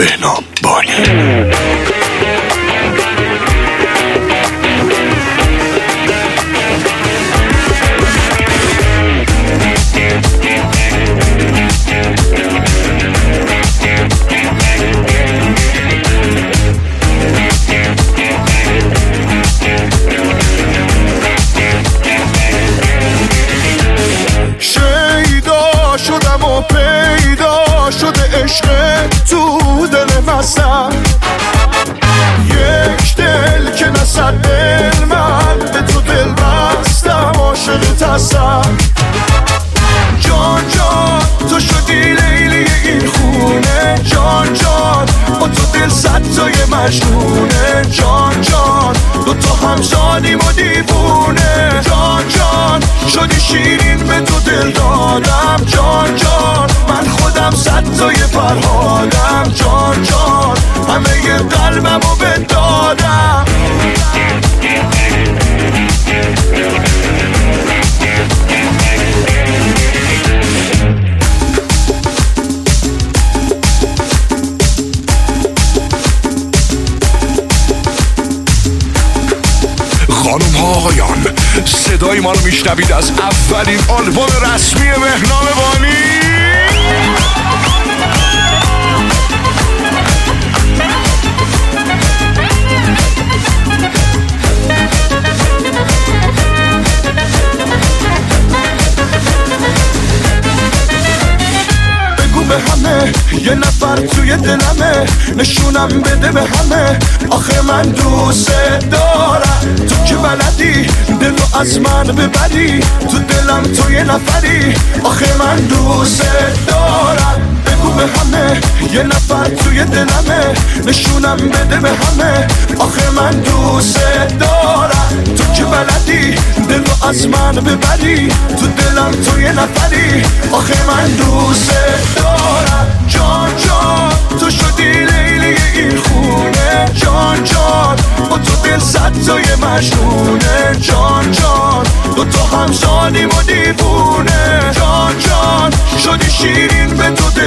بهنام بانی. شیدا شدم و پیدا شده عشق تو دل مسم، یک دل که نصد دل من به تو دل بستم، عاشقت هستم. جان جان تو شدی لیلی این خونه، جان جان با تو دل صد تای مجنونه، جان جان دو تا همزادیم و دیوونه، جان جان شدی شیرین به تو دل دادم، جان جان من خودم صد تای فرهادم، جان جان همه ی قلبمو بدادم. خانم ها آقایان، صدای ما رو میشنوید از اولین آلبوم رسمی بهنام بانی. به همه یه نفر توی دلمه، نشونم بده به همه آخه من دوست دارم. تو که بلدی دلو از من ببری، تو دلم تو یه نفری آخه من دوست دارم. بگو به همه یه نفر توی دلمه، نشونم بده به همه آخه من دوست دارم. تو که بلدی دلو از من ببری، تو دلم تو یه نفری آخه من دوست دارم. جان جان تو شدی لیلی این خونه، جان جان با تو دل صد تای مجنونه، جان جان دو تا همزادیم و دیوونه، جان جان شدی شیرین به تو دل